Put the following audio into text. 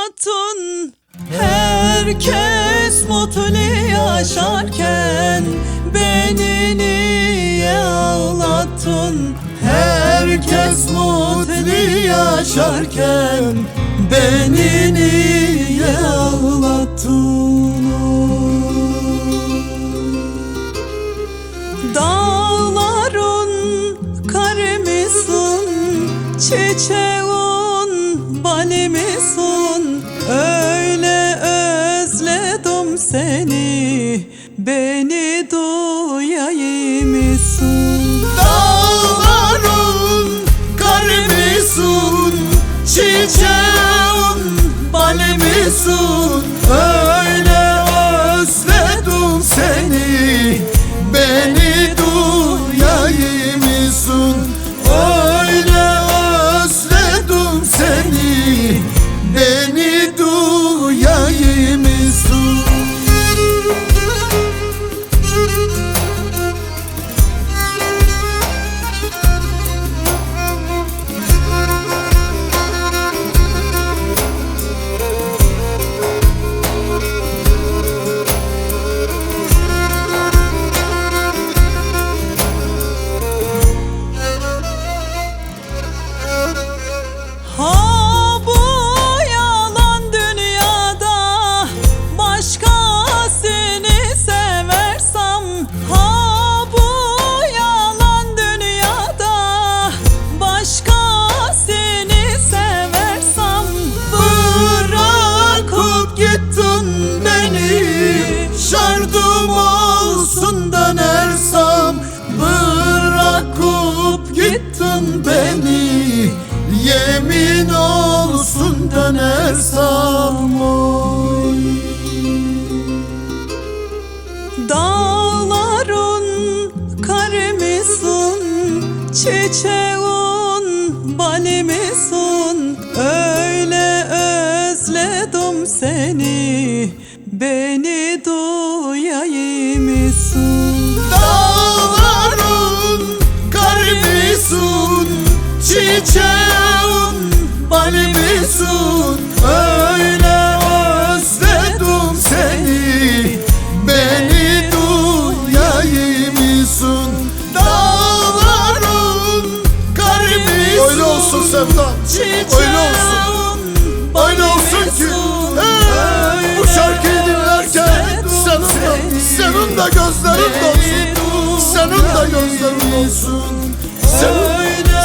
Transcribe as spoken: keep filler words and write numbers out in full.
ağlattın. Herkes mutlu yaşarken beni niye ağlattın? Herkes mutlu yaşarken beni niye ağlattın? Dağların karı mısın, çiçeğin bali mısın? Öyle özledim seni, beni duyayım mısın? Dağların karı mısın, çiçeğin bali mısın? Öyle özledim seni, beni duyayım mısın? Öyle özledim seni, beni duyayım mısın? Ha bu yalan dünyada başkasını seversem, ha bu yalan dünyada başkasını seversem, Bırakıp gittin beni, şardım olsun dönersem. Bırakıp gittin beni, yemin olsun dönersem. Oy. dağların karı mısın, çiçeğin bali mısın? Öyle özledim seni, beni duyayım mısın? Dağların karı mısın, çiçeğin bali mısın? Öyle özledim seni, beni duyayım mısın? Dağların karı mısın? Öyle olsun Sevdan, öyle olsun. Öyle olsun ki hey, bu şarkıyı dinlerken senin de, senin de gözlerin dolsun. Senin de gözlerin olsun. Senin